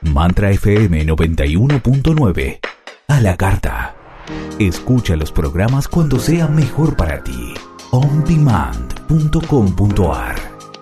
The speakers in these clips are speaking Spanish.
Mantra FM 91.9. A la carta. Escucha los programas cuando sea mejor para ti. ondemand.com.ar.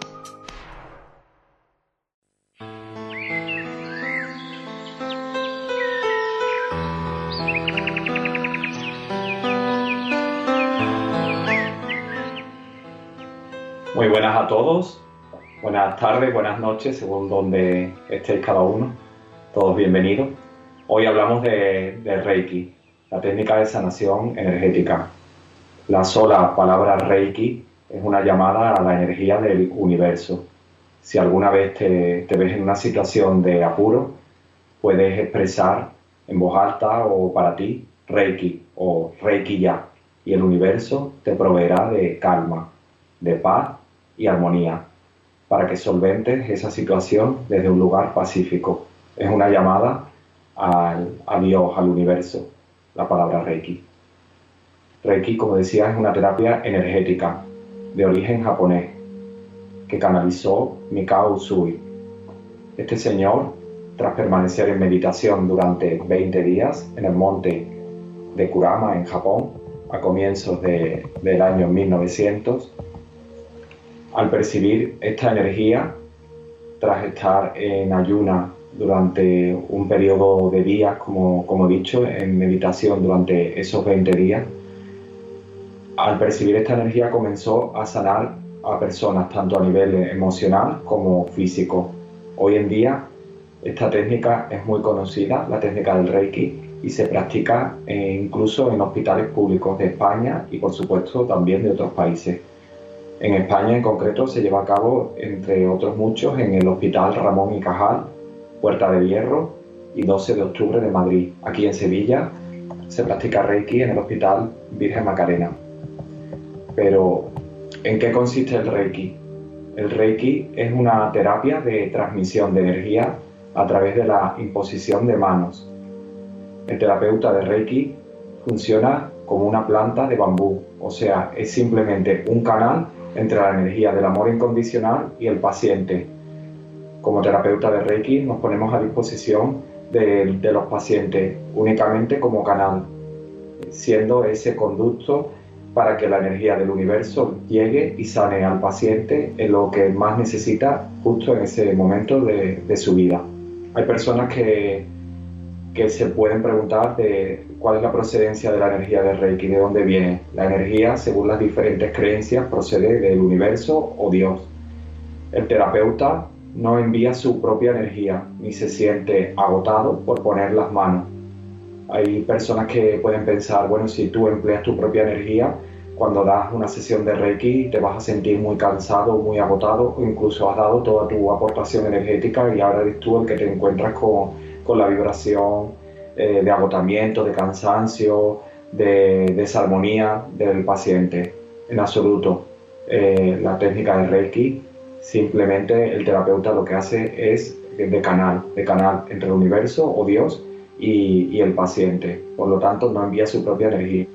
Muy buenas a todos, buenas tardes, buenas noches, según donde estéis cada uno, todos bienvenidos. Hoy hablamos de Reiki, la técnica de sanación energética. La sola palabra Reiki es una llamada a la energía del universo. Si alguna vez te ves en una situación de apuro, puedes expresar en voz alta o para ti Reiki o Reiki ya, y el universo te proveerá de calma, de paz y armonía, para que solventes esa situación desde un lugar pacífico. Es una llamada a Dios, al universo, la palabra Reiki. Reiki, como decía, es una terapia energética de origen japonés que canalizó Mikao Usui. Este señor, tras permanecer en meditación durante 20 días en el monte de Kurama, en Japón, a comienzos del año 1900, al percibir esta energía, tras estar en ayuna durante un periodo de días, como he dicho, en meditación durante esos 20 días, al percibir esta energía comenzó a sanar a personas tanto a nivel emocional como físico. Hoy en día esta técnica es muy conocida, la técnica del Reiki, y se practica incluso en hospitales públicos de España y por supuesto también de otros países. En España en concreto se lleva a cabo, entre otros muchos, en el Hospital Ramón y Cajal, Puerta del Hierro y 12 de octubre de Madrid. Aquí en Sevilla se practica Reiki en el Hospital Virgen Macarena. Pero, ¿en qué consiste el Reiki? El Reiki es una terapia de transmisión de energía a través de la imposición de manos. El terapeuta de Reiki funciona como una planta de bambú, o sea, es simplemente un canal entre la energía del amor incondicional y el paciente. Como terapeuta de Reiki nos ponemos a disposición de los pacientes únicamente como canal, siendo ese conducto para que la energía del universo llegue y sane al paciente en lo que más necesita justo en ese momento de su vida. Hay personas que se pueden preguntar de cuál es la procedencia de la energía del Reiki, de dónde viene. La energía, según las diferentes creencias, procede del universo o Dios. El terapeuta no envía su propia energía, ni se siente agotado por poner las manos. Hay personas que pueden pensar, bueno, si tú empleas tu propia energía, cuando das una sesión de Reiki te vas a sentir muy cansado, muy agotado, o incluso has dado toda tu aportación energética y ahora eres tú el que te encuentras con la vibración de agotamiento, de cansancio, de desarmonía del paciente. En absoluto. La técnica de Reiki, simplemente el terapeuta lo que hace es de canal entre el universo o Dios y el paciente. Por lo tanto, no envía su propia energía.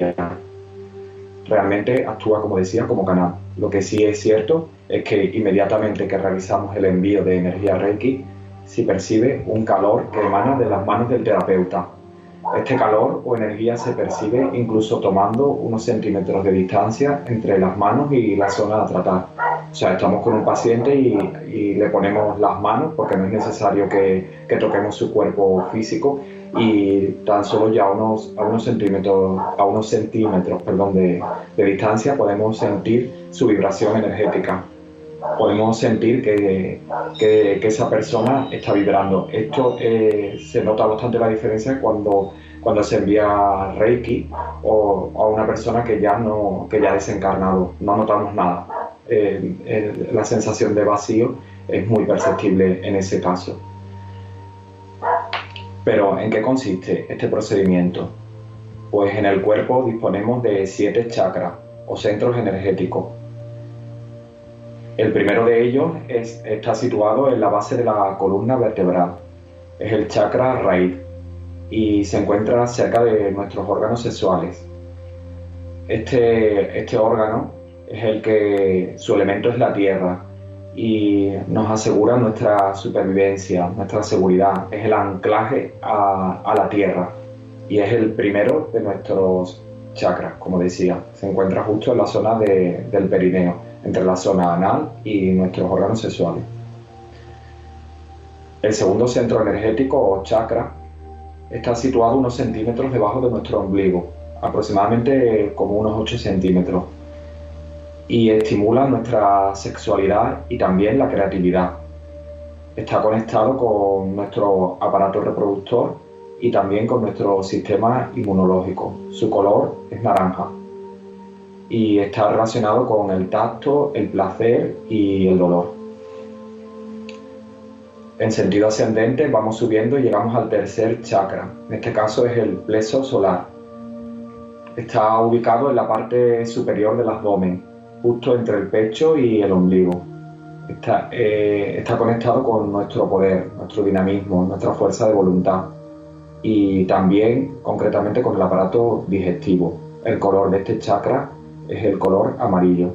Realmente actúa, como decía, como canal. Lo que sí es cierto es que inmediatamente que realizamos el envío de energía Reiki, se percibe un calor que emana de las manos del terapeuta. Este calor o energía se percibe incluso tomando unos centímetros de distancia entre las manos y la zona a tratar. O sea, estamos con un paciente y le ponemos las manos, porque no es necesario que toquemos su cuerpo físico, y tan solo ya a unos centímetros de distancia podemos sentir su vibración energética. Podemos sentir que esa persona está vibrando. Esto se nota bastante la diferencia cuando se envía Reiki o a una persona que ya ha desencarnado. No notamos nada. La sensación de vacío es muy perceptible en ese caso. Pero, ¿en qué consiste este procedimiento? Pues en el cuerpo disponemos de 7 chakras o centros energéticos. El primero de ellos está situado en la base de la columna vertebral. Es el chakra raíz y se encuentra cerca de nuestros órganos sexuales. Este órgano es el que su elemento es la tierra y nos asegura nuestra supervivencia, nuestra seguridad. Es el anclaje a la tierra y es el primero de nuestros chakras, como decía. Se encuentra justo en la zona del perineo, entre la zona anal y nuestros órganos sexuales. El segundo centro energético o chakra está situado unos centímetros debajo de nuestro ombligo, aproximadamente como unos 8 centímetros, y estimula nuestra sexualidad y también la creatividad. Está conectado con nuestro aparato reproductor y también con nuestro sistema inmunológico. Su color es naranja y está relacionado con el tacto, el placer y el dolor. En sentido ascendente vamos subiendo y llegamos al tercer chakra. En este caso es el plexo solar. Está ubicado en la parte superior del abdomen, justo entre el pecho y el ombligo. Está conectado con nuestro poder, nuestro dinamismo, nuestra fuerza de voluntad y también concretamente con el aparato digestivo. El color de este chakra es el color amarillo.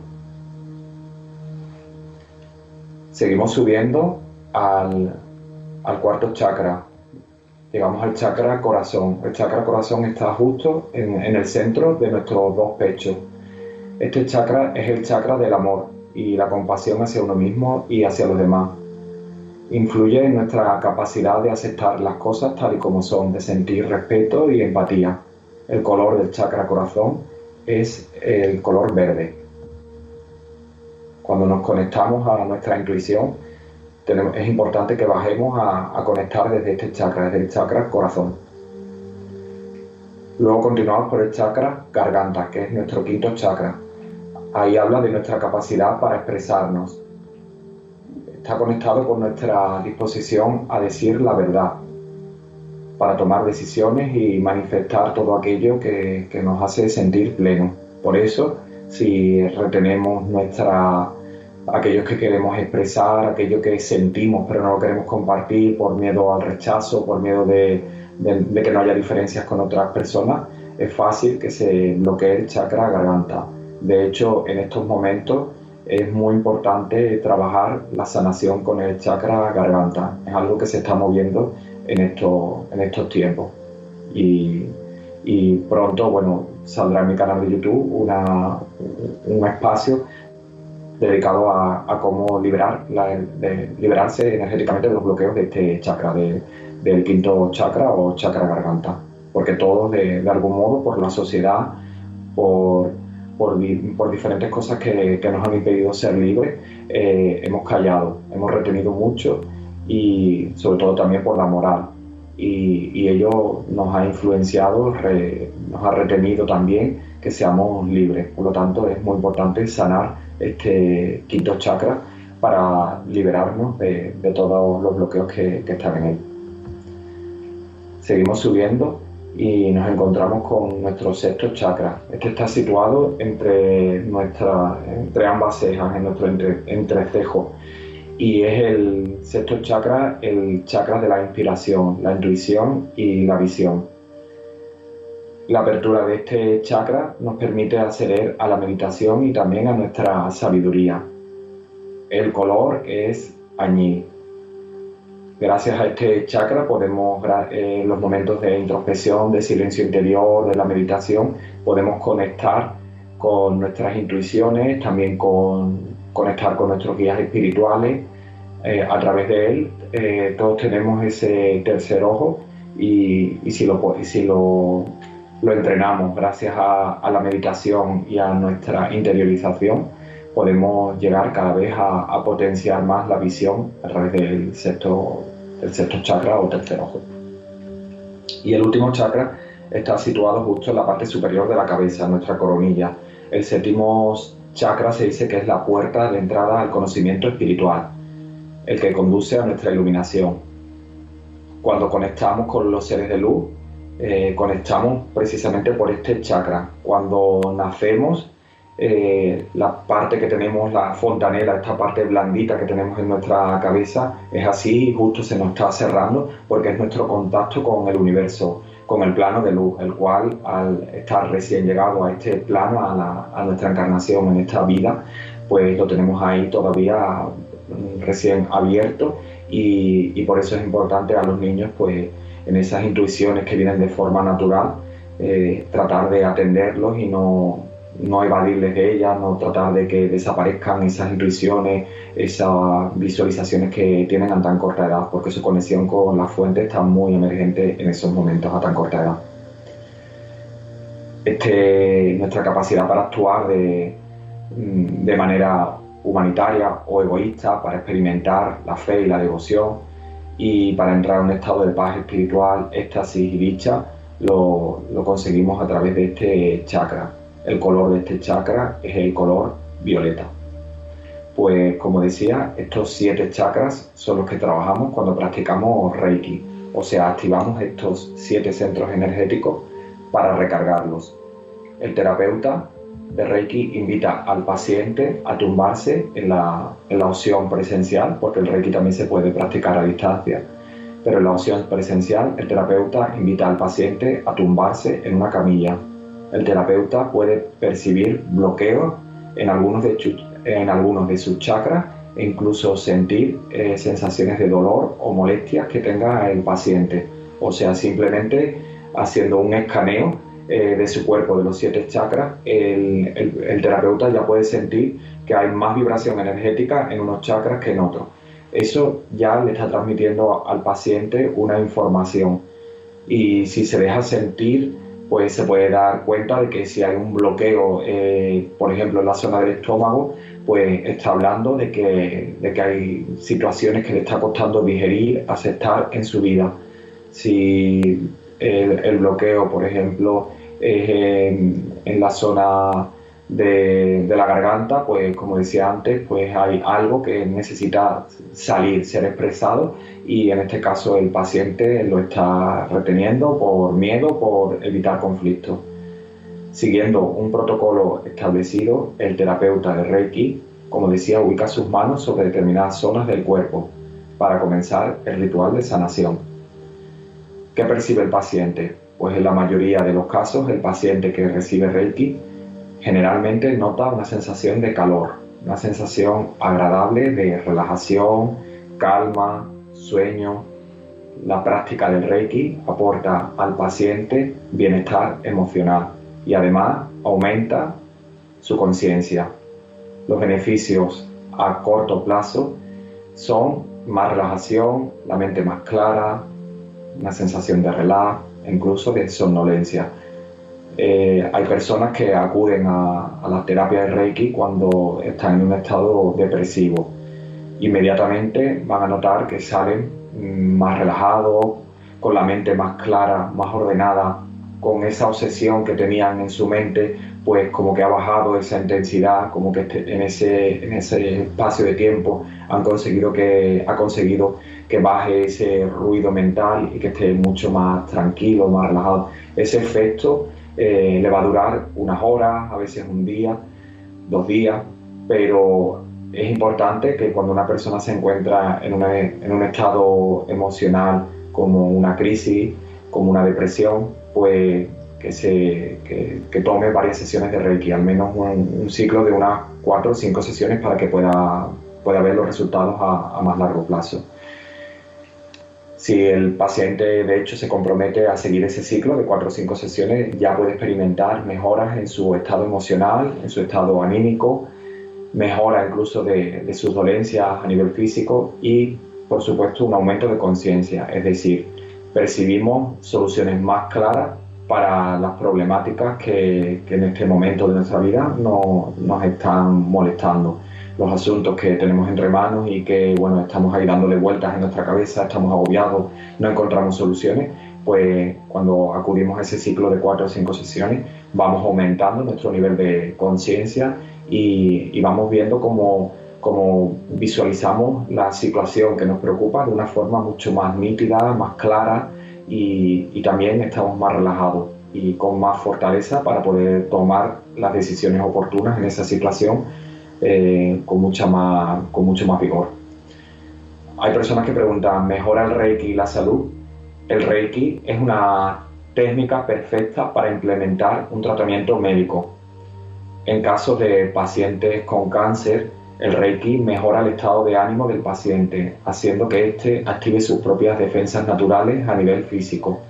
Seguimos subiendo al cuarto chakra. Llegamos al chakra corazón. El chakra corazón está justo en el centro de nuestros dos pechos. Este chakra es el chakra del amor y la compasión hacia uno mismo y hacia los demás. Influye en nuestra capacidad de aceptar las cosas tal y como son, de sentir respeto y empatía. El color del chakra corazón es el color verde. Cuando nos conectamos a nuestra intuición, es importante que bajemos a conectar desde este chakra, desde el chakra corazón. Luego continuamos por el chakra garganta, que es nuestro quinto chakra. Ahí habla de nuestra capacidad para expresarnos. Está conectado con nuestra disposición a decir la verdad, para tomar decisiones y manifestar todo aquello que nos hace sentir plenos. Por eso, si retenemos aquello que queremos expresar, aquello que sentimos pero no lo queremos compartir por miedo al rechazo, por miedo de que no haya diferencias con otras personas, es fácil que se bloquee el chakra garganta. De hecho, en estos momentos es muy importante trabajar la sanación con el chakra garganta. Es algo que se está moviendo en estos tiempos. Y pronto, saldrá en mi canal de YouTube un espacio dedicado a cómo liberarse energéticamente de los bloqueos de este chakra, del quinto chakra o chakra garganta. Porque todos, de algún modo, por la sociedad, por diferentes cosas que nos han impedido ser libres, hemos callado, hemos retenido mucho y sobre todo también por la moral. Y ello nos ha influenciado, nos ha retenido también que seamos libres. Por lo tanto, es muy importante sanar este quinto chakra para liberarnos de todos los bloqueos que están en él. Seguimos subiendo y nos encontramos con nuestro sexto chakra. Este está situado entre ambas cejas, en nuestro entrecejo, y es el sexto chakra, el chakra de la inspiración, la intuición y la visión. La apertura de este chakra nos permite acceder a la meditación y también a nuestra sabiduría. El color es añil. Gracias a este chakra podemos, en los momentos de introspección, de silencio interior, de la meditación, podemos conectar con nuestras intuiciones, también conectar con nuestros guías espirituales. A través de él todos tenemos ese tercer ojo y si lo entrenamos gracias a la meditación y a nuestra interiorización, podemos llegar cada vez a potenciar más la visión a través del sexto chakra o tercer ojo. Y el último chakra está situado justo en la parte superior de la cabeza, nuestra coronilla. El séptimo chakra se dice que es la puerta de entrada al conocimiento espiritual, el que conduce a nuestra iluminación. Cuando conectamos con los seres de luz, conectamos precisamente por este chakra. Cuando nacemos, la parte que tenemos, la fontanela, esta parte blandita que tenemos en nuestra cabeza, es así y justo se nos está cerrando porque es nuestro contacto con el universo, con el plano de luz, el cual al estar recién llegado a este plano, a nuestra encarnación en esta vida, pues lo tenemos ahí todavía recién abierto y por eso es importante a los niños, pues en esas intuiciones que vienen de forma natural, tratar de atenderlos y no evadirles de ellas, no tratar de que desaparezcan esas intuiciones, esas visualizaciones que tienen a tan corta edad, porque su conexión con la fuente está muy emergente en esos momentos a tan corta edad. Nuestra capacidad para actuar de manera humanitaria o egoísta, para experimentar la fe y la devoción y para entrar en un estado de paz espiritual, éxtasis y dicha, lo conseguimos a través de este chakra. El color de este chakra es el color violeta. Pues como decía, estos 7 chakras son los que trabajamos cuando practicamos Reiki, o sea, activamos estos 7 centros energéticos para recargarlos. El terapeuta de Reiki invita al paciente a tumbarse en la opción presencial, porque el Reiki también se puede practicar a distancia, pero en la opción presencial el terapeuta invita al paciente a tumbarse en una camilla. El terapeuta puede percibir bloqueos en algunos de sus chakras e incluso sentir sensaciones de dolor o molestias que tenga el paciente. O sea, simplemente haciendo un escaneo de su cuerpo, de los 7 chakras, el terapeuta ya puede sentir que hay más vibración energética en unos chakras que en otros. Eso ya le está transmitiendo al paciente una información. Y si se deja sentir, pues se puede dar cuenta de que si hay un bloqueo, por ejemplo, en la zona del estómago, pues está hablando de que hay situaciones que le está costando digerir, aceptar en su vida. Si el bloqueo, por ejemplo, es en la zona de la garganta, pues como decía antes, pues hay algo que necesita salir, ser expresado, y en este caso el paciente lo está reteniendo por miedo, por evitar conflictos. Siguiendo un protocolo establecido, el terapeuta de Reiki, como decía, ubica sus manos sobre determinadas zonas del cuerpo para comenzar el ritual de sanación. ¿Qué percibe el paciente? Pues en la mayoría de los casos el paciente que recibe Reiki generalmente nota una sensación de calor, una sensación agradable de relajación, calma, sueño. La práctica del Reiki aporta al paciente bienestar emocional y además aumenta su conciencia. Los beneficios a corto plazo son más relajación, la mente más clara, una sensación de relax, incluso de somnolencia. Hay personas que acuden a la terapia de Reiki cuando están en un estado depresivo. Inmediatamente van a notar que salen más relajados, con la mente más clara, más ordenada, con esa obsesión que tenían en su mente, pues como que ha bajado esa intensidad, como que en ese espacio de tiempo ha conseguido que baje ese ruido mental y que esté mucho más tranquilo, más relajado. Ese efecto le va a durar unas horas, a veces un día, 2 días, pero es importante que cuando una persona se encuentra en un estado emocional como una crisis, como una depresión, pues que tome varias sesiones de Reiki, al menos un ciclo de unas 4 o 5 sesiones para que pueda ver los resultados a más largo plazo. Si el paciente de hecho se compromete a seguir ese ciclo de 4 o 5 sesiones, ya puede experimentar mejoras en su estado emocional, en su estado anímico, mejora incluso de sus dolencias a nivel físico y, por supuesto, un aumento de conciencia, es decir, percibimos soluciones más claras para las problemáticas que en este momento de nuestra vida nos están molestando. Los asuntos que tenemos entre manos y que, bueno, estamos ahí dándole vueltas en nuestra cabeza, estamos agobiados, no encontramos soluciones, pues cuando acudimos a ese ciclo de 4 o 5 sesiones vamos aumentando nuestro nivel de conciencia y vamos viendo cómo visualizamos la situación que nos preocupa de una forma mucho más nítida, más clara, y también estamos más relajados y con más fortaleza para poder tomar las decisiones oportunas en esa situación con mucho más vigor. Hay personas que preguntan, ¿mejora el Reiki la salud? El Reiki es una técnica perfecta para implementar un tratamiento médico. En casos de pacientes con cáncer, El Reiki mejora el estado de ánimo del paciente, haciendo que éste active sus propias defensas naturales a nivel físico.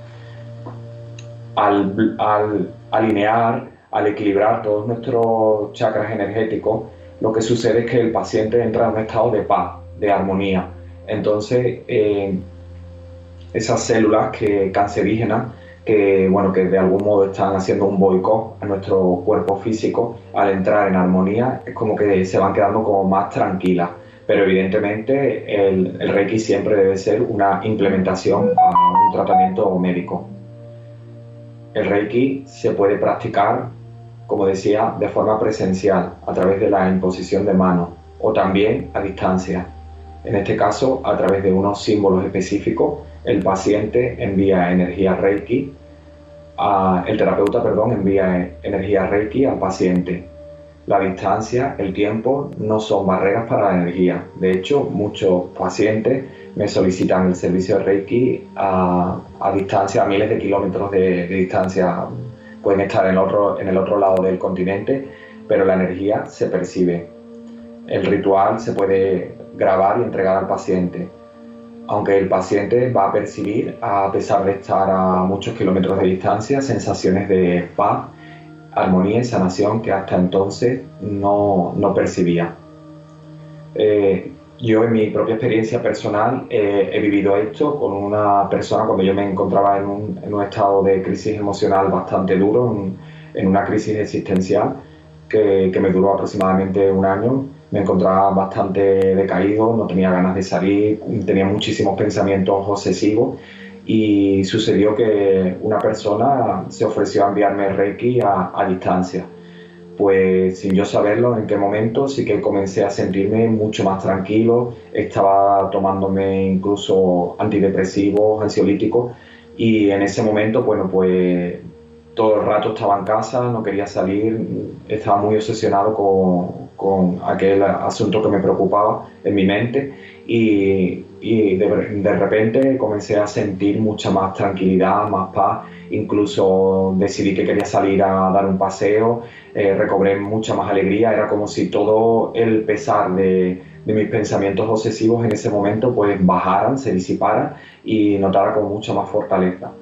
Al alinear, al equilibrar todos nuestros chakras energéticos, lo que sucede es que el paciente entra en un estado de paz, de armonía. Entonces, esas células cancerígenas que de algún modo están haciendo un boicot a nuestro cuerpo físico, al entrar en armonía es como que se van quedando como más tranquilas. Pero evidentemente el Reiki siempre debe ser una implementación a un tratamiento médico. El Reiki se puede practicar, como decía, de forma presencial, a través de la imposición de manos, o también a distancia. En este caso, a través de unos símbolos específicos, el paciente envía energía Reiki, el terapeuta envía energía Reiki al paciente. La distancia, el tiempo, no son barreras para la energía. De hecho, muchos pacientes me solicitan el servicio de Reiki a distancia, a miles de kilómetros de distancia. Pueden estar en el otro lado del continente, pero la energía se percibe. El ritual se puede grabar y entregar al paciente, aunque el paciente va a percibir, a pesar de estar a muchos kilómetros de distancia, sensaciones de paz, armonía y sanación que hasta entonces no percibía. Yo en mi propia experiencia personal he vivido esto con una persona cuando yo me encontraba en un estado de crisis emocional bastante duro, en una crisis existencial que me duró aproximadamente un año. Me encontraba bastante decaído, no tenía ganas de salir, tenía muchísimos pensamientos obsesivos y sucedió que una persona se ofreció a enviarme Reiki a distancia. Pues sin yo saberlo en qué momento sí que comencé a sentirme mucho más tranquilo, estaba tomándome incluso antidepresivos, ansiolíticos y en ese momento, pues todo el rato estaba en casa, no quería salir, estaba muy obsesionado con aquel asunto que me preocupaba en mi mente y de repente comencé a sentir mucha más tranquilidad, más paz, incluso decidí que quería salir a dar un paseo, recobré mucha más alegría, era como si todo el pesar de mis pensamientos obsesivos en ese momento pues bajaran, se disiparan y notara con mucha más fortaleza.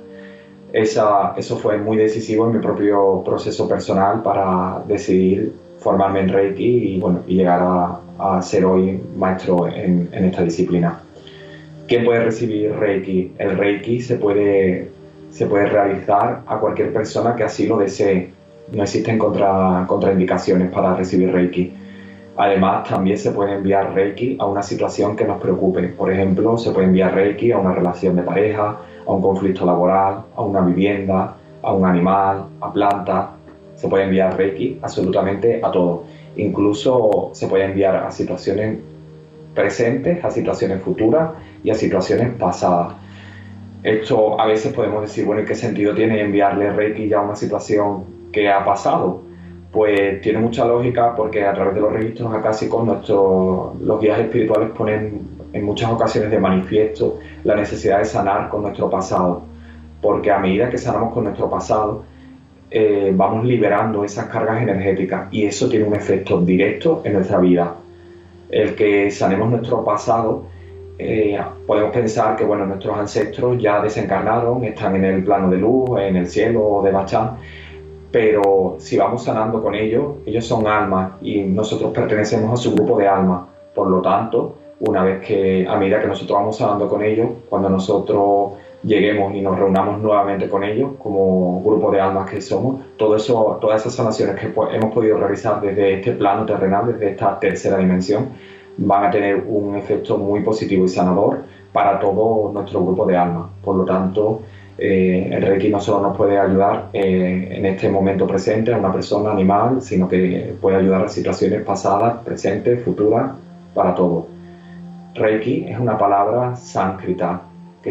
Eso fue muy decisivo en mi propio proceso personal para decidir formarme en Reiki y llegar a ser hoy maestro en esta disciplina. ¿Quién puede recibir Reiki? El Reiki se puede realizar a cualquier persona que así lo desee. No existen contraindicaciones para recibir Reiki. Además, también se puede enviar Reiki a una situación que nos preocupe. Por ejemplo, se puede enviar Reiki a una relación de pareja, a un conflicto laboral, a una vivienda, a un animal, a plantas. Se puede enviar Reiki absolutamente a todo. Incluso se puede enviar a situaciones presentes, a situaciones futuras y a situaciones pasadas. Esto a veces podemos decir, bueno, ¿y qué sentido tiene enviarle Reiki ya a una situación que ha pasado? Pues tiene mucha lógica porque a través de los registros acásicos los guías espirituales ponen en muchas ocasiones de manifiesto la necesidad de sanar con nuestro pasado, porque a medida que sanamos con nuestro pasado vamos liberando esas cargas energéticas y eso tiene un efecto directo en nuestra vida. El que sanemos nuestro pasado, podemos pensar que nuestros ancestros ya desencarnaron, están en el plano de luz, en el cielo o de Bachán, pero si vamos sanando con ellos son almas y nosotros pertenecemos a su grupo de almas. Por lo tanto, a medida que nosotros vamos sanando con ellos, cuando nosotros lleguemos y nos reunamos nuevamente con ellos como grupo de almas que somos, todas esas sanaciones que hemos podido realizar desde este plano terrenal, desde esta tercera dimensión, van a tener un efecto muy positivo y sanador para todo nuestro grupo de almas. Por lo tanto, el Reiki no solo nos puede ayudar en este momento presente a una persona, animal, sino que puede ayudar a situaciones pasadas, presentes, futuras, para todo. Reiki es una palabra sánscrita que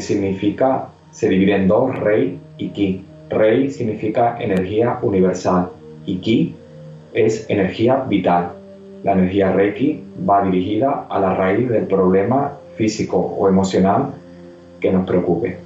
se divide en dos, Rei y Ki. Rei significa energía universal y Ki es energía vital. La energía Reiki va dirigida a la raíz del problema físico o emocional que nos preocupe.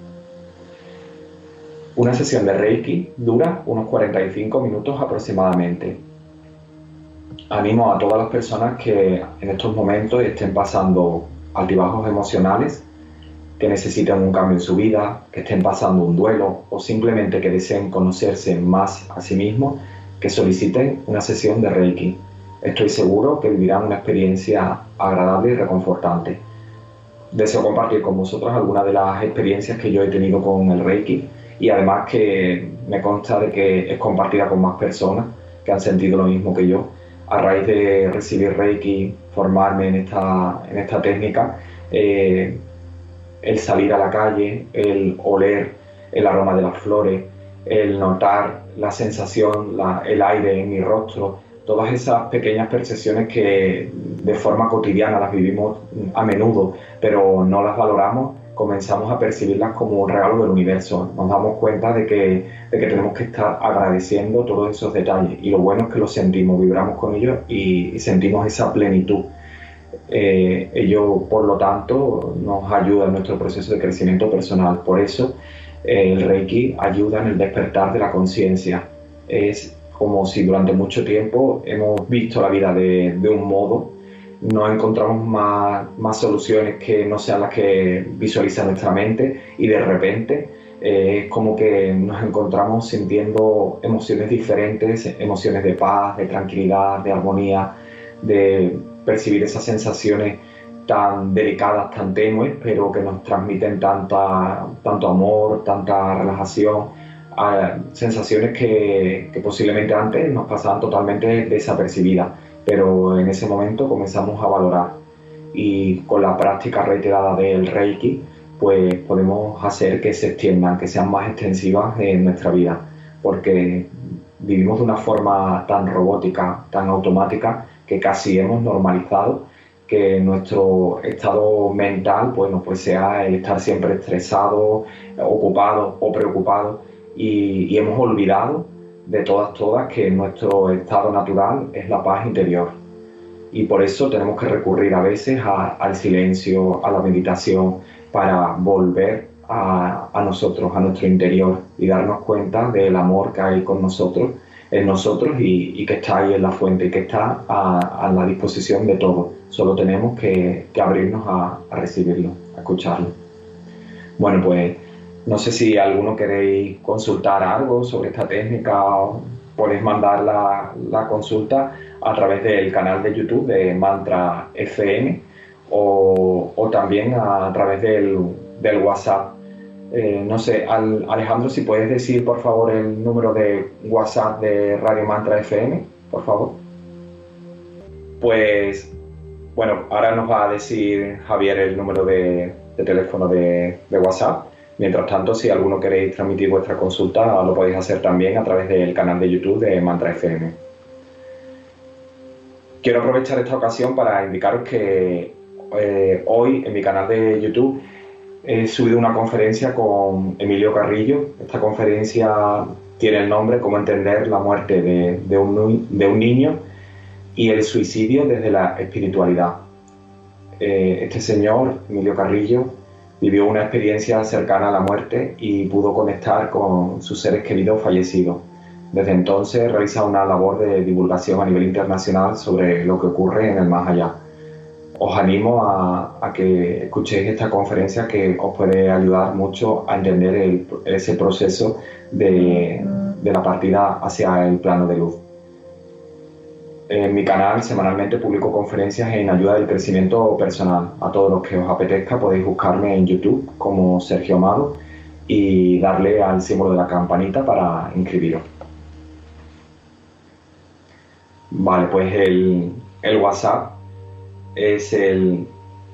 Una sesión de Reiki dura unos 45 minutos aproximadamente. Animo a todas las personas que en estos momentos estén pasando altibajos emocionales, que necesiten un cambio en su vida, que estén pasando un duelo o simplemente que deseen conocerse más a sí mismos, que soliciten una sesión de Reiki. Estoy seguro que vivirán una experiencia agradable y reconfortante. Deseo compartir con vosotros algunas de las experiencias que yo he tenido con el Reiki y además que me consta de que es compartida con más personas que han sentido lo mismo que yo. A raíz de recibir Reiki, formarme en esta técnica, el salir a la calle, el oler el aroma de las flores, el notar la sensación, el aire en mi rostro, todas esas pequeñas percepciones que de forma cotidiana las vivimos a menudo, pero no las valoramos, comenzamos a percibirlas como un regalo del universo. Nos damos cuenta de que tenemos que estar agradeciendo todos esos detalles y lo bueno es que los sentimos, vibramos con ellos y sentimos esa plenitud. Ello, por lo tanto, nos ayuda en nuestro proceso de crecimiento personal. Por eso, el Reiki ayuda en el despertar de la conciencia. Es como si durante mucho tiempo hemos visto la vida de un modo, no encontramos más soluciones que no sean las que visualiza nuestra mente y de repente es como que nos encontramos sintiendo emociones diferentes, emociones de paz, de tranquilidad, de armonía, de percibir esas sensaciones tan delicadas, tan tenues, pero que nos transmiten tanto amor, tanta relajación, sensaciones que posiblemente antes nos pasaban totalmente desapercibidas, pero en ese momento comenzamos a valorar y con la práctica reiterada del Reiki pues podemos hacer que se extiendan, que sean más extensivas en nuestra vida, porque vivimos de una forma tan robótica, tan automática, que casi hemos normalizado que nuestro estado mental pues sea el estar siempre estresado, ocupado o preocupado y hemos olvidado de todas que nuestro estado natural es la paz interior y por eso tenemos que recurrir a veces al silencio, a la meditación para volver a nosotros, a nuestro interior y darnos cuenta del amor que hay con nosotros, en nosotros y que está ahí en la fuente y que está a la disposición de todos. Solo tenemos que abrirnos a recibirlo, a escucharlo. Bueno, pues no sé si alguno queréis consultar algo sobre esta técnica o podéis mandar la consulta a través del canal de YouTube de Mantra FM o también a través del WhatsApp. No sé, Alejandro, si puedes decir por favor el número de WhatsApp de Radio Mantra FM, por favor. Pues, bueno, ahora nos va a decir Javier el número de teléfono de WhatsApp. Mientras tanto, si alguno queréis transmitir vuestra consulta, lo podéis hacer también a través del canal de YouTube de Mantra FM. Quiero aprovechar esta ocasión para indicaros que hoy en mi canal de YouTube he subido una conferencia con Emilio Carrillo. Esta conferencia tiene el nombre Cómo entender la muerte de un niño y el suicidio desde la espiritualidad. Este señor, Emilio Carrillo, vivió una experiencia cercana a la muerte y pudo conectar con sus seres queridos fallecidos. Desde entonces realiza una labor de divulgación a nivel internacional sobre lo que ocurre en el más allá. Os animo a que escuchéis esta conferencia que os puede ayudar mucho a entender ese proceso de la partida hacia el plano de luz. En mi canal semanalmente publico conferencias en ayuda del crecimiento personal. A todos los que os apetezca podéis buscarme en YouTube como Sergio Amado y darle al símbolo de la campanita para inscribiros. Vale, pues el WhatsApp es el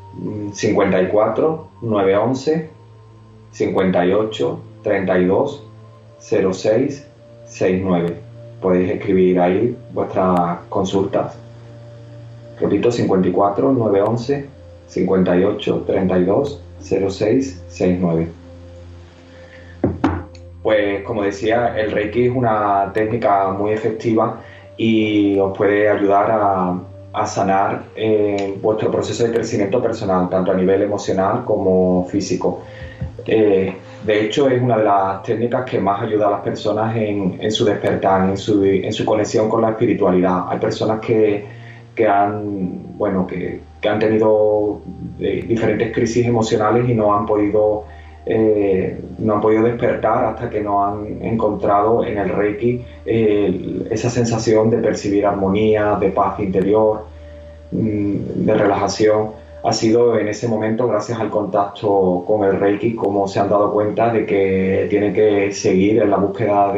54 911 58 32 06 69. Podéis escribir ahí vuestras consultas. Repito, 54 911 58 32 06 69. Pues como decía, el Reiki es una técnica muy efectiva y os puede ayudar a sanar vuestro proceso de crecimiento personal, tanto a nivel emocional como físico. De hecho, es una de las técnicas que más ayuda a las personas en su despertar, en su conexión con la espiritualidad. Hay personas que han tenido diferentes crisis emocionales y no han podido despertar hasta que no han encontrado en el Reiki esa sensación de percibir armonía, de paz interior, de relajación. Ha sido en ese momento, gracias al contacto con el Reiki, como se han dado cuenta de que tienen que seguir en la búsqueda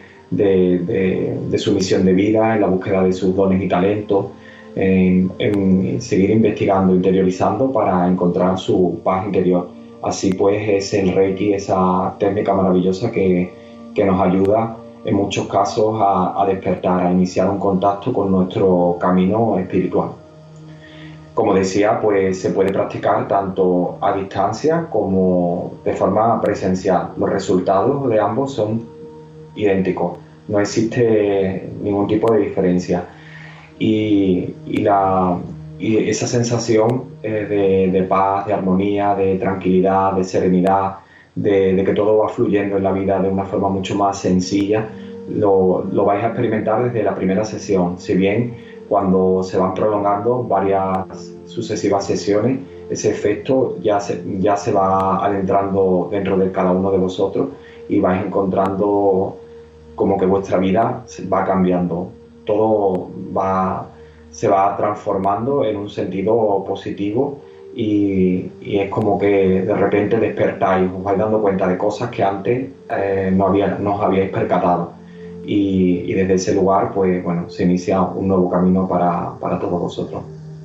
de su misión de vida, en la búsqueda de sus dones y talentos, en seguir investigando, interiorizando para encontrar su paz interior. Así pues es el Reiki, esa técnica maravillosa que nos ayuda en muchos casos a despertar, a iniciar un contacto con nuestro camino espiritual. Como decía, pues se puede practicar tanto a distancia como de forma presencial. Los resultados de ambos son idénticos, no existe ningún tipo de diferencia. Y esa sensación de paz, de armonía, de tranquilidad, de serenidad, de que todo va fluyendo en la vida de una forma mucho más sencilla, lo vais a experimentar desde la primera sesión. Si bien cuando se van prolongando varias sucesivas sesiones, ese efecto ya se va adentrando dentro de cada uno de vosotros y vais encontrando como que vuestra vida va cambiando. Todo se va transformando en un sentido positivo y es como que de repente despertáis, os vais dando cuenta de cosas que antes no os habíais percatado. Y desde ese lugar, pues bueno, se inicia un nuevo camino para todos vosotros.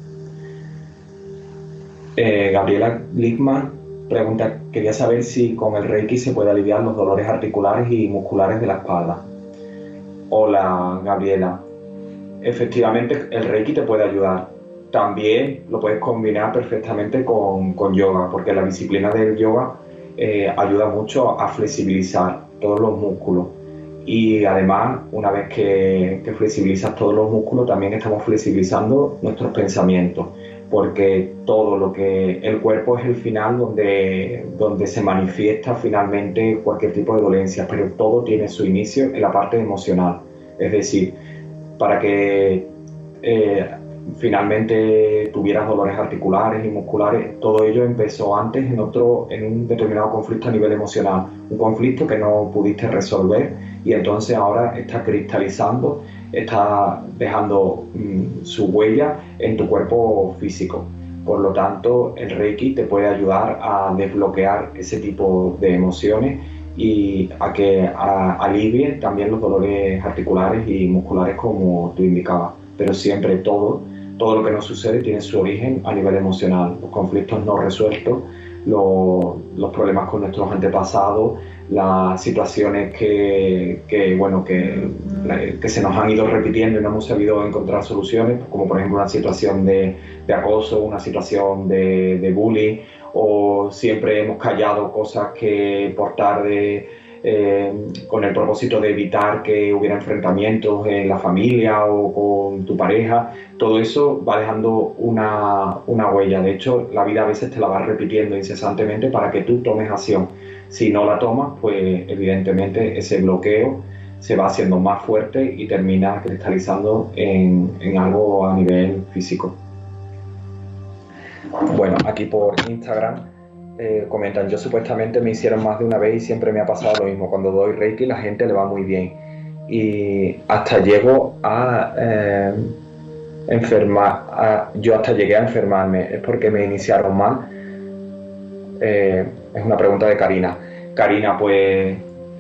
Gabriela Glickman pregunta, quería saber si con el Reiki se puede aliviar los dolores articulares y musculares de la espalda. Hola, Gabriela. Efectivamente, el Reiki te puede ayudar. También lo puedes combinar perfectamente con yoga, porque la disciplina del yoga ayuda mucho a flexibilizar todos los músculos. Y además, una vez que flexibilizas todos los músculos, también estamos flexibilizando nuestros pensamientos, porque todo lo que el cuerpo es el final donde se manifiesta finalmente cualquier tipo de dolencia, pero todo tiene su inicio en la parte emocional. Es decir, para que finalmente tuvieras dolores articulares y musculares, todo ello empezó antes en un determinado conflicto a nivel emocional, un conflicto que no pudiste resolver y entonces ahora está cristalizando, está dejando su huella en tu cuerpo físico. Por lo tanto, el Reiki te puede ayudar a desbloquear ese tipo de emociones y a que alivie también los dolores articulares y musculares como tú indicabas. Pero siempre todo lo que nos sucede tiene su origen a nivel emocional. Los conflictos no resueltos, los problemas con nuestros antepasados, las situaciones que se nos han ido repitiendo y no hemos sabido encontrar soluciones, como por ejemplo una situación de acoso, una situación de bullying, o siempre hemos callado cosas que por tarde con el propósito de evitar que hubiera enfrentamientos en la familia o con tu pareja. Todo eso va dejando una huella. De hecho, la vida a veces te la va repitiendo incesantemente para que tú tomes acción. Si no la tomas, pues evidentemente ese bloqueo se va haciendo más fuerte y termina cristalizando en algo a nivel físico. Bueno, aquí por Instagram comentan, yo supuestamente me hicieron más de una vez y siempre me ha pasado lo mismo. Cuando doy Reiki la gente le va muy bien y hasta llego a yo hasta llegué a enfermarme. ¿Es porque me iniciaron mal? Es una pregunta de Karina. Karina, pues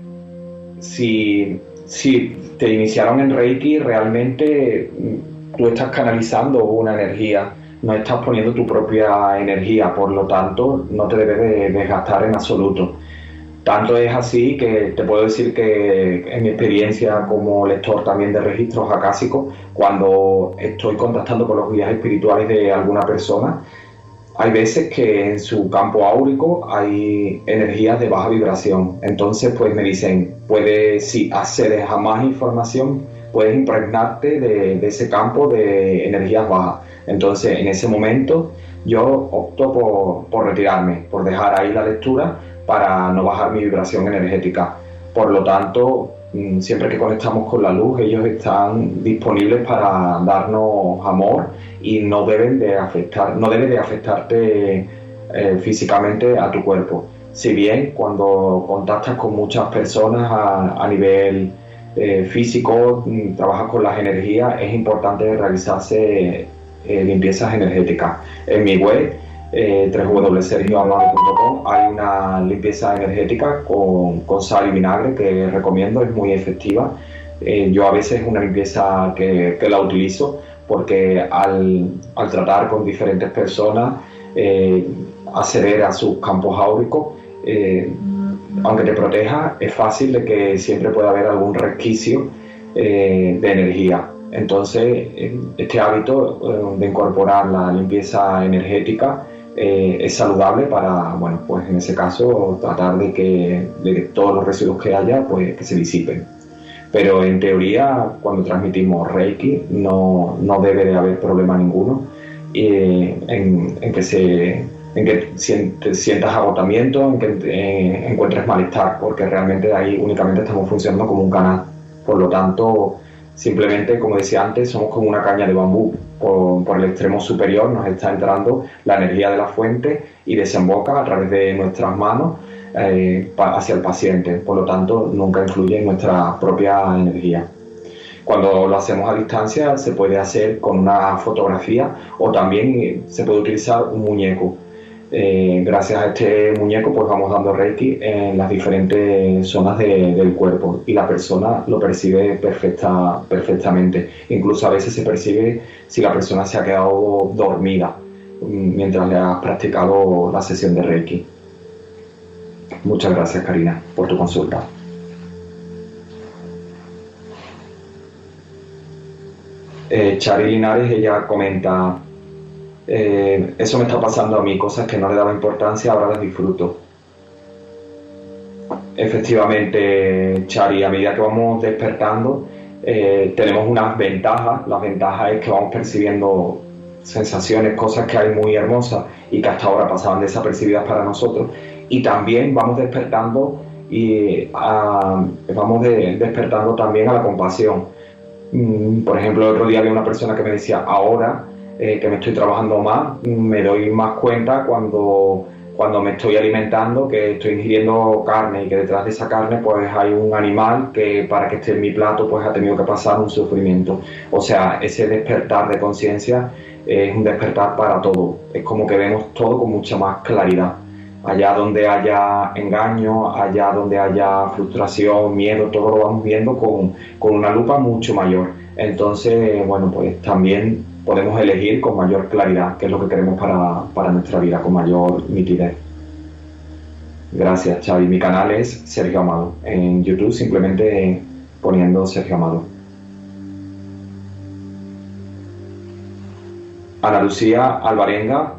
si te iniciaron en Reiki, realmente tú estás canalizando una energía, no estás poniendo tu propia energía, por lo tanto no te debes de desgastar en absoluto. Tanto es así que te puedo decir que en mi experiencia como lector también de registros acásicos, cuando estoy contactando con los guías espirituales de alguna persona, hay veces que en su campo áurico hay energías de baja vibración. Entonces pues me dicen, si accedes a más información, puedes impregnarte de ese campo de energías bajas. Entonces en ese momento yo opto por retirarme, por dejar ahí la lectura, para no bajar mi vibración energética. Por lo tanto, siempre que conectamos con la luz, ellos están disponibles para darnos amor y no debe de afectarte físicamente a tu cuerpo. Si bien cuando contactas con muchas personas a nivel físico, trabajas con las energías, es importante realizarse limpiezas energéticas. En mi web www.sergioamado.com hay una limpieza energética con sal y vinagre que recomiendo, es muy efectiva. Yo a veces es una limpieza que la utilizo porque al tratar con diferentes personas, acceder a sus campos áuricos, aunque te proteja, es fácil de que siempre pueda haber algún resquicio de energía. Entonces, este hábito de incorporar la limpieza energética es saludable para, bueno, pues en ese caso tratar de que todos los residuos que haya, pues que se disipen. Pero en teoría, cuando transmitimos Reiki, no debe de haber problema ninguno en que sientas agotamiento, en que encuentres malestar, porque realmente ahí únicamente estamos funcionando como un canal. Por lo tanto, simplemente, como decía antes, somos como una caña de bambú. Por el extremo superior nos está entrando la energía de la fuente y desemboca a través de nuestras manos hacia el paciente. Por lo tanto, nunca influye en nuestra propia energía. Cuando lo hacemos a distancia, se puede hacer con una fotografía o también se puede utilizar un muñeco. Gracias a este muñeco pues vamos dando Reiki en las diferentes zonas del cuerpo y la persona lo percibe perfectamente. Incluso a veces se percibe si la persona se ha quedado dormida mientras le has practicado la sesión de Reiki. Muchas gracias, Karina, por tu consulta. Chari Linares, ella comenta: eso me está pasando a mí, cosas que no le daba importancia, ahora las disfruto. Efectivamente, Chari, a medida que vamos despertando, tenemos unas ventajas. Las ventajas es que vamos percibiendo sensaciones, cosas que hay muy hermosas y que hasta ahora pasaban desapercibidas para nosotros. Y también vamos despertando despertando también a la compasión. Por ejemplo, el otro día había una persona que me decía: ahora que me estoy trabajando más, me doy más cuenta cuando me estoy alimentando, que estoy ingiriendo carne y que detrás de esa carne pues hay un animal que para que esté en mi plato pues ha tenido que pasar un sufrimiento. O sea, ese despertar de conciencia es un despertar para todo. Es como que vemos todo con mucha más claridad. Allá donde haya engaño, allá donde haya frustración, miedo, todo lo vamos viendo con una lupa mucho mayor. Entonces, bueno, pues también podemos elegir con mayor claridad qué es lo que queremos para nuestra vida, con mayor nitidez. Gracias, Xavi. Mi canal es Sergio Amado. En YouTube simplemente poniendo Sergio Amado. Ana Lucía Alvarenga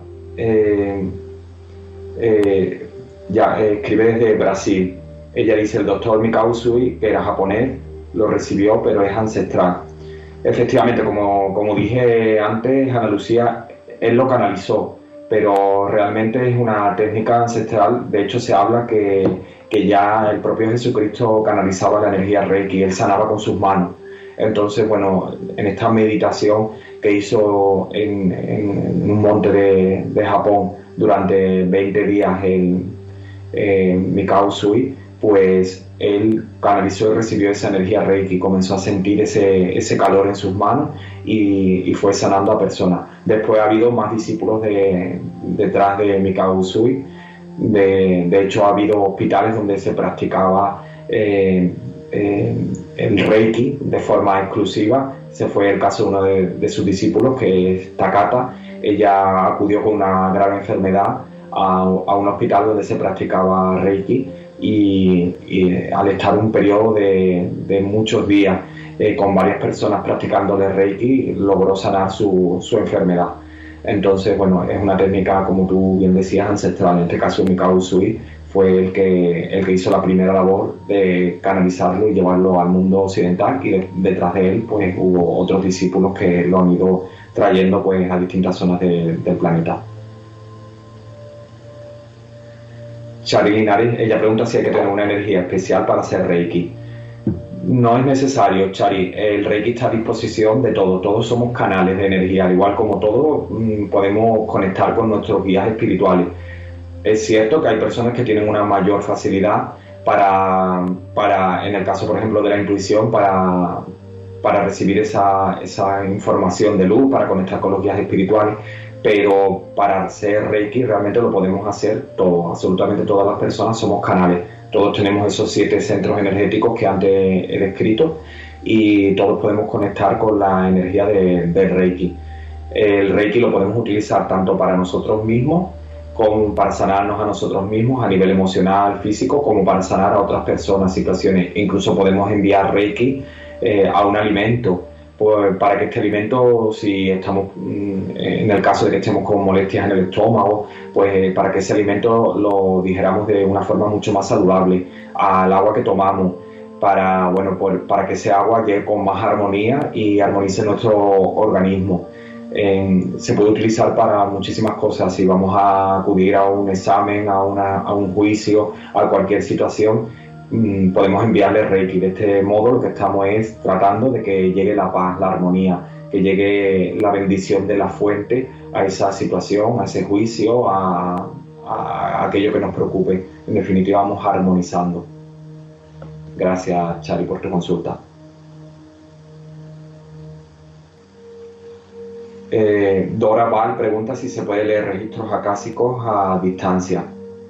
escribe desde Brasil. Ella dice: el doctor Mikao Usui, que era japonés, lo recibió, pero es ancestral. Efectivamente, como dije antes, Ana Lucía, él lo canalizó, pero realmente es una técnica ancestral. De hecho, se habla que ya el propio Jesucristo canalizaba la energía Reiki, él sanaba con sus manos. Entonces, bueno, en esta meditación que hizo en un monte de Japón durante 20 días Mikao Usui, pues él canalizó y recibió esa energía Reiki, comenzó a sentir ese calor en sus manos y fue sanando a personas. Después ha habido más discípulos detrás de Mikao Usui. De hecho, ha habido hospitales donde se practicaba el Reiki de forma exclusiva. Ese fue el caso de uno de sus discípulos, que es Takata. Ella acudió con una grave enfermedad a un hospital donde se practicaba Reiki y al estar un periodo de muchos días con varias personas practicándole Reiki, logró sanar su enfermedad. Entonces, bueno, es una técnica, como tú bien decías, ancestral. En este caso, Mikao Usui fue el que hizo la primera labor de canalizarlo y llevarlo al mundo occidental, y detrás de él pues hubo otros discípulos que lo han ido trayendo pues a distintas zonas del planeta. Chari Linares, ella pregunta si hay que tener una energía especial para hacer Reiki. No es necesario, Chari. El Reiki está a disposición de todos. Todos somos canales de energía, al igual como todos podemos conectar con nuestros guías espirituales. Es cierto que hay personas que tienen una mayor facilidad para en el caso, por ejemplo, de la intuición, para recibir esa información de luz, para conectar con los guías espirituales, pero para hacer Reiki realmente lo podemos hacer todos, absolutamente todas las personas somos canales. Todos tenemos esos 7 centros energéticos que antes he descrito y todos podemos conectar con la energía del Reiki. El Reiki lo podemos utilizar tanto para nosotros mismos, como para sanarnos a nosotros mismos a nivel emocional, físico, como para sanar a otras personas, situaciones. Incluso podemos enviar Reiki a un alimento, pues, para que este alimento, si estamos en el caso de que estemos con molestias en el estómago, pues para que ese alimento lo digeramos de una forma mucho más saludable, al agua que tomamos, para que ese agua llegue con más armonía y armonice nuestro organismo. Se puede utilizar para muchísimas cosas. Si vamos a acudir a un examen, a un juicio, a cualquier situación, podemos enviarle Reiki. De este modo lo que estamos es tratando de que llegue la paz, la armonía, que llegue la bendición de la fuente a esa situación, a ese juicio, a aquello que nos preocupe. En definitiva, vamos armonizando. Gracias, Chari, por tu consulta. Dora Val pregunta si se puede leer registros acásicos a distancia.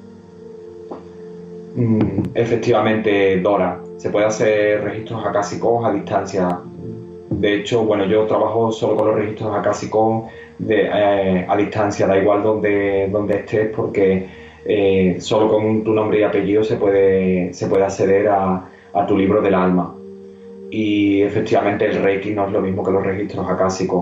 Efectivamente, Dora, se puede hacer registros acásicos a distancia. De hecho, yo trabajo solo con los registros acásicos a distancia, da igual donde estés, porque solo con tu nombre y apellido se puede acceder a tu libro del alma. Y efectivamente el Reiki no es lo mismo que los registros acásicos.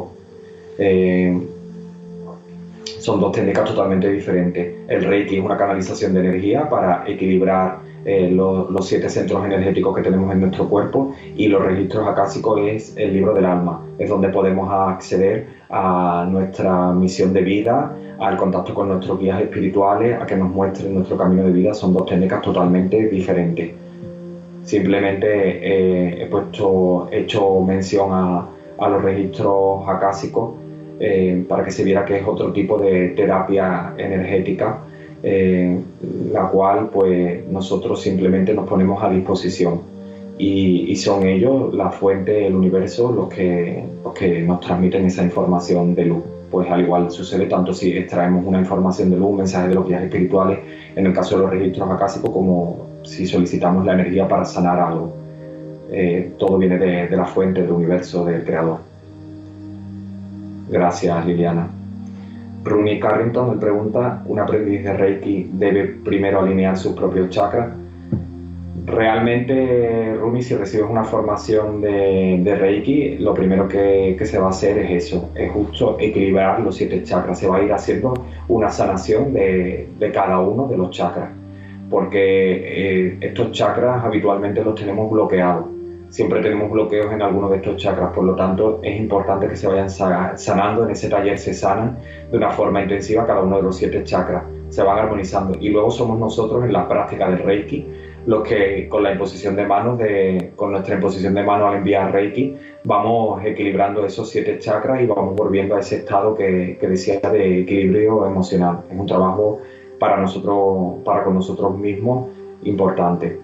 Son 2 técnicas totalmente diferentes. El Reiki es una canalización de energía para equilibrar los 7 centros energéticos que tenemos en nuestro cuerpo, y los registros acásicos es el libro del alma, es donde podemos acceder a nuestra misión de vida, al contacto con nuestros guías espirituales, a que nos muestren nuestro camino de vida. Son 2 técnicas totalmente diferentes. Simplemente he hecho mención a los registros acásicos para que se viera que es otro tipo de terapia energética, la cual pues nosotros simplemente nos ponemos a disposición, y son ellos, la fuente, el universo, los que nos transmiten esa información de luz. Pues al igual sucede tanto si extraemos una información de luz, un mensaje de los guías espirituales, en el caso de los registros acásicos, como si solicitamos la energía para sanar algo. Todo viene de la fuente, del universo, del creador. Gracias, Liliana. Runi Carrington me pregunta, ¿un aprendiz de Reiki debe primero alinear sus propios chakras? Realmente, Rumi, si recibes una formación de Reiki, lo primero que se va a hacer es eso, es justo equilibrar los 7 chakras. Se va a ir haciendo una sanación de cada uno de los chakras, porque estos chakras habitualmente los tenemos bloqueados. Siempre tenemos bloqueos en alguno de estos chakras, por lo tanto es importante que se vayan sanando. En ese taller se sanan de una forma intensiva cada uno de los 7 chakras, se van armonizando, y luego somos nosotros en la práctica del Reiki los que con nuestra imposición de mano al enviar Reiki vamos equilibrando esos 7 chakras y vamos volviendo a ese estado que decía de equilibrio emocional. Es un trabajo para con nosotros mismos importante.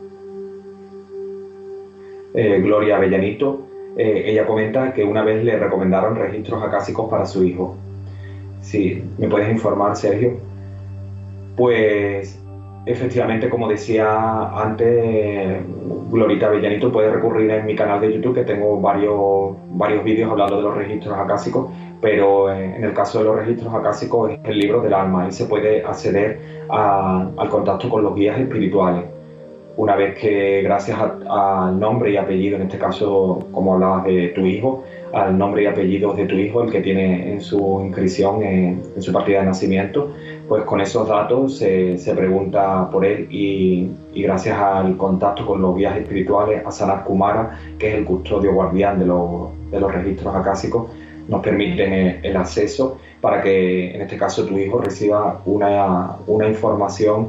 Gloria Avellanito, ella comenta que una vez le recomendaron registros acásicos para su hijo. Sí, ¿me puedes informar, Sergio? Pues efectivamente, como decía antes, Glorita Avellanito, puede recurrir en mi canal de YouTube, que tengo varios vídeos hablando de los registros acásicos, pero en el caso de los registros acásicos es el libro del alma, y se puede acceder al contacto con los guías espirituales. Una vez que, gracias al nombre y apellido, en este caso, como hablabas de tu hijo, al nombre y apellido de tu hijo, el que tiene en su inscripción, en su partida de nacimiento, pues con esos datos se pregunta por él, y gracias al contacto con los guías espirituales, a Sanat Kumara, que es el custodio guardián de los registros acásicos, nos permiten el acceso para que, en este caso, tu hijo reciba una información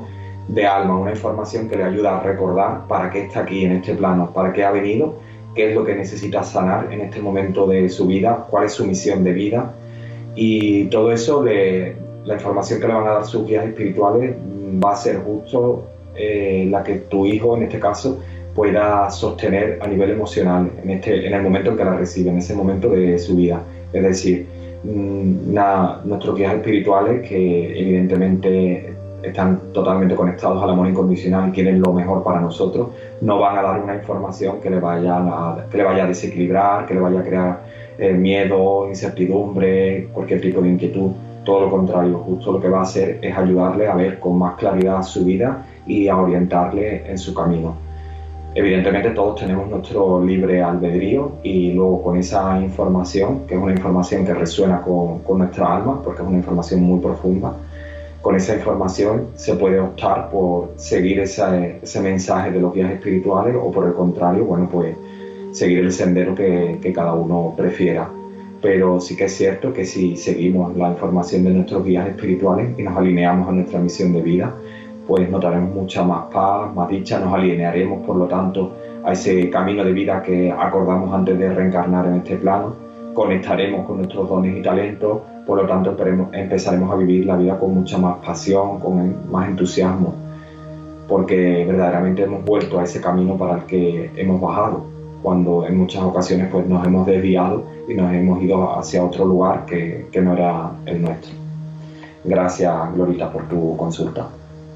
de alma, una información que le ayuda a recordar para qué está aquí en este plano, para qué ha venido, qué es lo que necesita sanar en este momento de su vida, cuál es su misión de vida. Y todo eso, la información que le van a dar sus guías espirituales va a ser justo la que tu hijo, en este caso, pueda sostener a nivel emocional en el momento en que la recibe, en ese momento de su vida. Es decir, nuestros guías espirituales, que evidentemente están totalmente conectados al amor incondicional y quieren lo mejor para nosotros, no van a dar una información que le vaya a desequilibrar, que le vaya a crear miedo, incertidumbre, cualquier tipo de inquietud. Todo lo contrario, justo lo que va a hacer es ayudarle a ver con más claridad su vida y a orientarle en su camino. Evidentemente todos tenemos nuestro libre albedrío y luego con esa información, que es una información que resuena con nuestra alma, porque es una información muy profunda, con esa información se puede optar por seguir ese mensaje de los guías espirituales o por el contrario, bueno, pues seguir el sendero que cada uno prefiera. Pero sí que es cierto que si seguimos la información de nuestros guías espirituales y nos alineamos a nuestra misión de vida, pues notaremos mucha más paz, más dicha, nos alinearemos por lo tanto a ese camino de vida que acordamos antes de reencarnar en este plano, conectaremos con nuestros dones y talentos, por lo tanto empezaremos a vivir la vida con mucha más pasión, con más entusiasmo, porque verdaderamente hemos vuelto a ese camino para el que hemos bajado, cuando en muchas ocasiones pues nos hemos desviado y nos hemos ido hacia otro lugar que no era el nuestro. Gracias, Glorita, por tu consulta.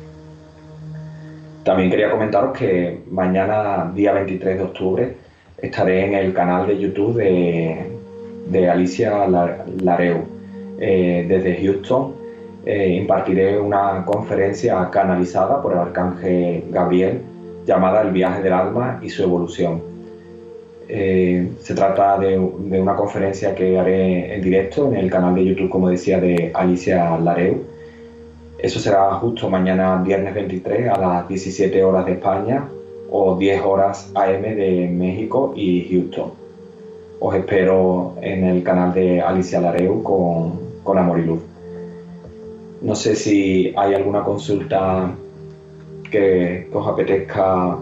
También quería comentaros que mañana, día 23 de octubre, estaré en el canal de YouTube de Alicia Lareu. Desde Houston impartiré una conferencia canalizada por el Arcángel Gabriel llamada El viaje del alma y su evolución. Se trata de una conferencia que haré en directo en el canal de YouTube, como decía, de Alicia Lareu. Eso será justo mañana, viernes 23, a las 17 horas de España o 10 horas AM de México y Houston. Os espero en el canal de Alicia Lareu con amor y luz. No sé si hay alguna consulta que os apetezca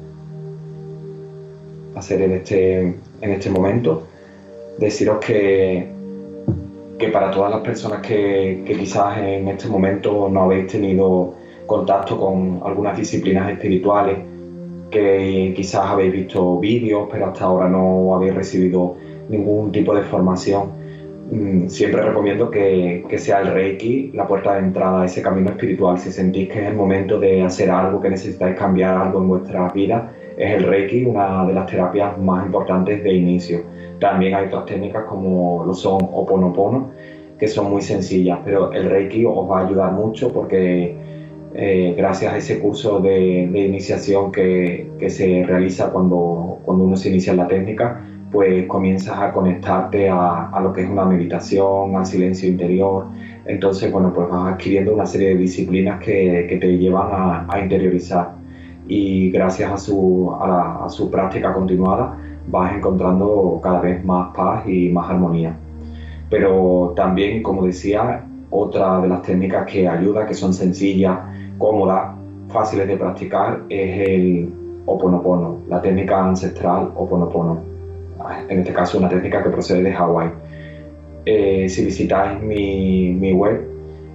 hacer en este momento. Deciros que para todas las personas que quizás en este momento no habéis tenido contacto con algunas disciplinas espirituales, que quizás habéis visto vídeos pero hasta ahora no habéis recibido ningún tipo de formación, siempre recomiendo que sea el Reiki la puerta de entrada a ese camino espiritual. Si sentís que es el momento de hacer algo, que necesitáis cambiar algo en vuestra vida, es el Reiki una de las terapias más importantes de inicio. También hay otras técnicas como lo son Ho'oponopono, que son muy sencillas, pero el Reiki os va a ayudar mucho porque gracias a ese curso de iniciación que se realiza cuando uno se inicia en la técnica, pues comienzas a conectarte a lo que es una meditación, al silencio interior. Entonces, bueno, pues vas adquiriendo una serie de disciplinas que te llevan a interiorizar, y gracias a su práctica continuada vas encontrando cada vez más paz y más armonía. Pero también, como decía, otra de las técnicas que ayuda, que son sencillas, cómodas, fáciles de practicar, es el Ho'oponopono, la técnica ancestral Ho'oponopono. En este caso, una técnica que procede de Hawái. Si visitáis mi web,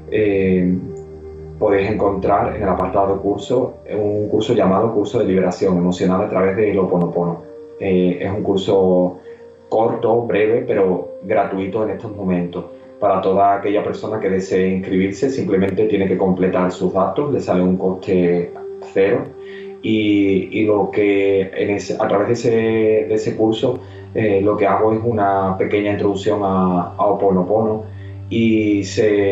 podéis encontrar en el apartado de curso un curso llamado Curso de Liberación Emocional a través del Ho'oponopono. Es un curso corto, breve, pero gratuito en estos momentos. Para toda aquella persona que desee inscribirse, simplemente tiene que completar sus datos, le sale un coste cero, y lo que a través de ese curso lo que hago es una pequeña introducción a Ho'oponopono y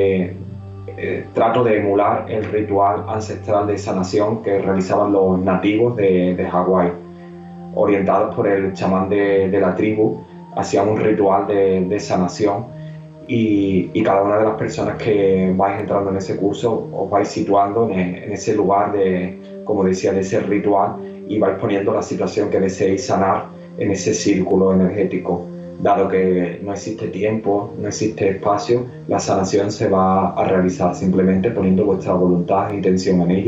trato de emular el ritual ancestral de sanación que realizaban los nativos de Hawái, orientados por el chamán de la tribu. Hacían un ritual de sanación, y cada una de las personas que vais entrando en ese curso os vais situando en ese lugar como decía, de ese ritual, y vais poniendo la situación que deseéis sanar en ese círculo energético. Dado que no existe tiempo, no existe espacio, la sanación se va a realizar simplemente poniendo vuestra voluntad e intención en ello,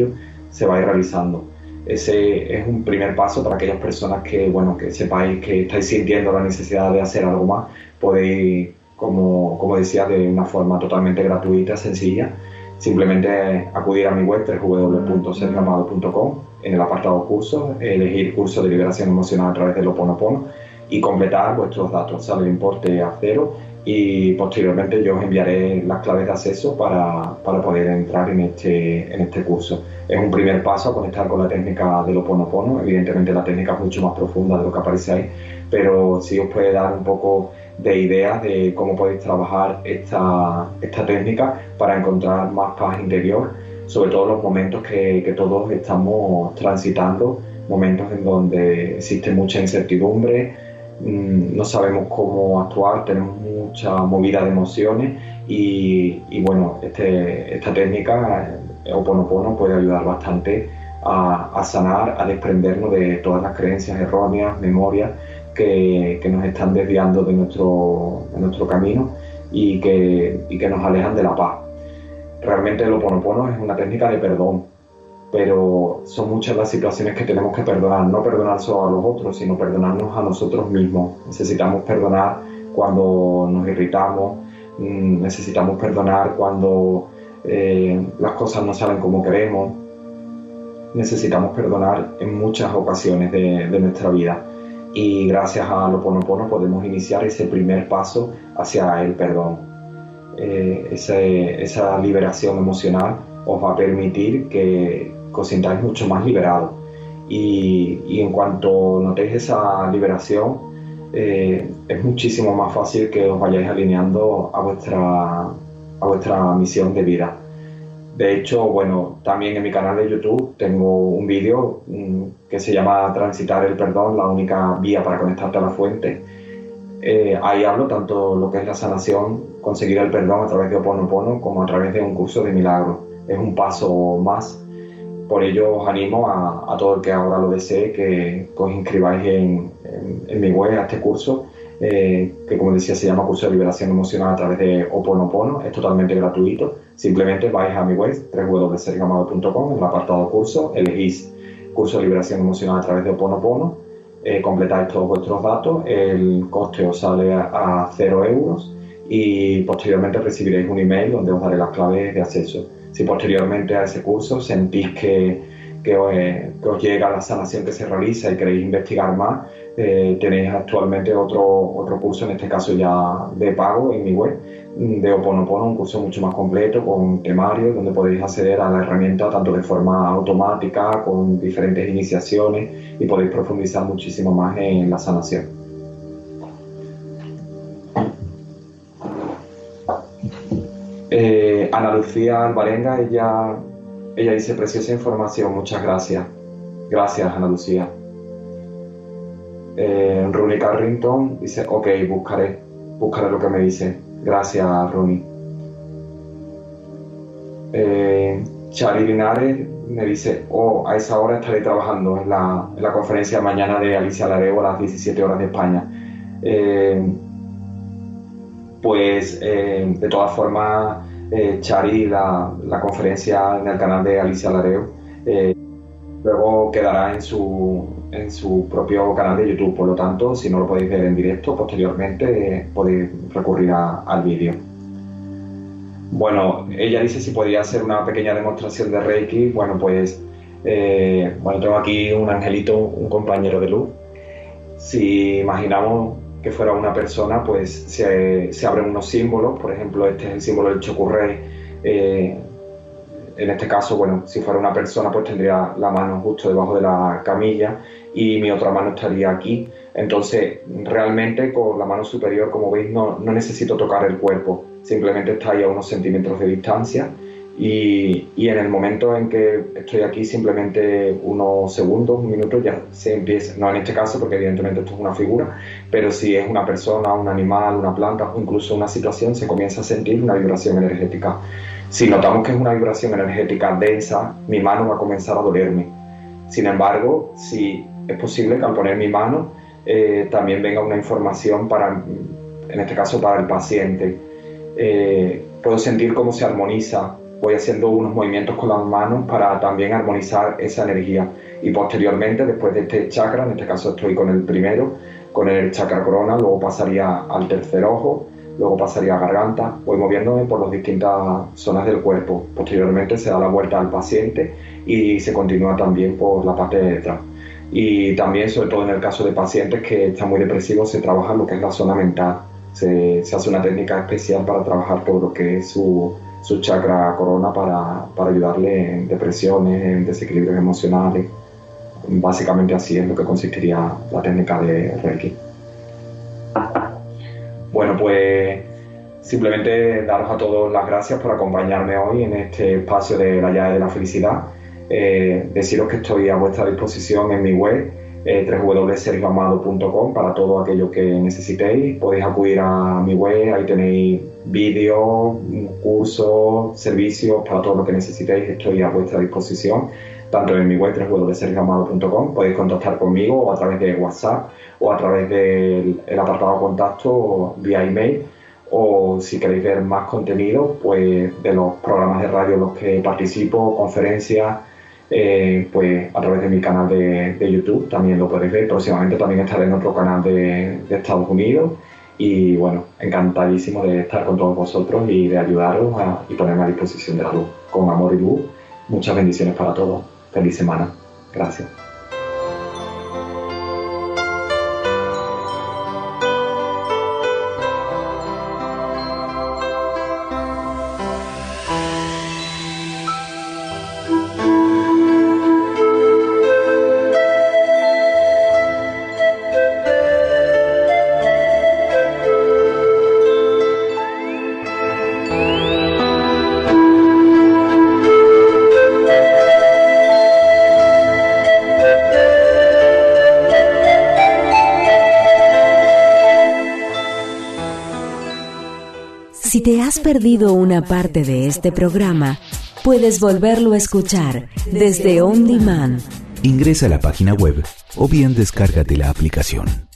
se va a ir realizando. Ese es un primer paso para aquellas personas que, bueno, que sepáis que estáis sintiendo la necesidad de hacer algo más. Podéis, como decía, de una forma totalmente gratuita, sencilla, simplemente acudir a mi web www.sergioamado.com, en el apartado cursos, elegir curso de liberación emocional a través del Ho Oponopono y completar vuestros datos. Sale el importe a cero y posteriormente yo os enviaré las claves de acceso para poder entrar en este curso. Es un primer paso a conectar con la técnica del Ho Oponopono. Evidentemente la técnica es mucho más profunda de lo que aparece ahí, pero sí os puede dar un poco de ideas de cómo podéis trabajar esta técnica para encontrar más paz interior, sobre todo en los momentos que todos estamos transitando, momentos en donde existe mucha incertidumbre, no sabemos cómo actuar, tenemos mucha movida de emociones y bueno, esta técnica Ho Oponopono puede ayudar bastante a sanar, a desprendernos de todas las creencias erróneas, memorias que nos están desviando de nuestro camino y que nos alejan de la paz. Realmente el Ho Oponopono es una técnica de perdón, pero son muchas las situaciones que tenemos que perdonar, no perdonar solo a los otros, sino perdonarnos a nosotros mismos. Necesitamos perdonar cuando nos irritamos, necesitamos perdonar cuando las cosas no salen como queremos, necesitamos perdonar en muchas ocasiones de nuestra vida. Y gracias al Ho Oponopono podemos iniciar ese primer paso hacia el perdón. Esa liberación emocional os va a permitir que os sintáis mucho más liberados. Y en cuanto notéis esa liberación, es muchísimo más fácil que os vayáis alineando a vuestra misión de vida. De hecho, bueno, también en mi canal de YouTube tengo un vídeo que se llama Transitar el perdón, la única vía para conectarte a la fuente. Ahí hablo tanto lo que es la sanación, conseguir el perdón a través de Ho Oponopono, como a través de un curso de milagros. Es un paso más. Por ello os animo a todo el que ahora lo desee que os inscribáis en mi web a este curso, que como decía se llama Curso de Liberación Emocional a través de Ho Oponopono. Es totalmente gratuito. Simplemente vais a mi web www.sergioamado.com, en el apartado curso, elegís Curso de Liberación Emocional a través de Ho Oponopono, completáis todos vuestros datos, el coste os sale a 0 euros y posteriormente recibiréis un email donde os daré las claves de acceso. Si posteriormente a ese curso sentís que os llega la sanación que se realiza y queréis investigar más, tenéis actualmente otro curso, en este caso ya de pago, en mi web, de Ho Oponopono, un curso mucho más completo con temario donde podéis acceder a la herramienta tanto de forma automática, con diferentes iniciaciones, y podéis profundizar muchísimo más en la sanación. Ana Lucía Alvarenga, ella dice: preciosa información, muchas gracias. Gracias, Ana Lucía. Rooney Carrington dice: ok, buscaré lo que me dice. Gracias, Rooney. Chari Linares me dice: a esa hora estaré trabajando en la conferencia de mañana de Alicia Lareo a las 17 horas de España. De todas formas, Chari, la conferencia en el canal de Alicia Lareo luego quedará en su propio canal de YouTube. Por lo tanto, si no lo podéis ver en directo, posteriormente podéis recurrir al vídeo. Bueno, ella dice si podía hacer una pequeña demostración de Reiki. Bueno, pues tengo aquí un angelito, un compañero de luz. Si imaginamos que fuera una persona, pues se abren unos símbolos. Por ejemplo, este es el símbolo del Chokurei. En este caso, bueno, si fuera una persona, pues tendría la mano justo debajo de la camilla y mi otra mano estaría aquí. Entonces, realmente con la mano superior, como veis, no necesito tocar el cuerpo, simplemente está ahí a unos centímetros de distancia y en el momento en que estoy aquí, simplemente unos segundos, un minuto, ya se empieza, no en este caso porque evidentemente esto es una figura, pero si es una persona, un animal, una planta o incluso una situación, se comienza a sentir una vibración energética. Si notamos que es una vibración energética densa, mi mano va a comenzar a dolerme. Sin embargo, si es posible que al poner mi mano también venga una información en este caso para el paciente. Puedo sentir cómo se armoniza voy haciendo unos movimientos con las manos para también armonizar esa energía. Y posteriormente, después de este chakra, en este caso estoy con el primero, con el chakra corona, luego pasaría al tercer ojo, luego pasaría a garganta, voy moviéndome por las distintas zonas del cuerpo. Posteriormente se da la vuelta al paciente y se continúa también por la parte de detrás. Y también, sobre todo en el caso de pacientes que están muy depresivos, se trabaja lo que es la zona mental. Se hace una técnica especial para trabajar todo lo que es su chakra corona para ayudarle en depresiones, en desequilibrios emocionales. Básicamente así es lo que consistiría la técnica de Reiki. Bueno, pues simplemente daros a todos las gracias por acompañarme hoy en este espacio de la llave de la felicidad. Deciros que estoy a vuestra disposición en mi web, www.sergioamado.com, para todo aquello que necesitéis. Podéis acudir a mi web, ahí tenéis vídeos, cursos, servicios, para todo lo que necesitéis. Estoy a vuestra disposición, tanto en mi web, www.sergioamado.com. Podéis contactar conmigo o a través de WhatsApp o a través del apartado contacto vía email, o si queréis ver más contenido pues de los programas de radio en los que participo, conferencias, pues a través de mi canal de YouTube también lo podéis ver. Próximamente también estaré en otro canal de Estados Unidos, y bueno, encantadísimo de estar con todos vosotros y de ayudaros y ponerme a disposición de la luz, con amor y luz. Muchas bendiciones para todos. Feliz semana. Gracias. Si te has perdido una parte de este programa, puedes volverlo a escuchar desde On Demand. Ingresa a la página web o bien descárgate la aplicación.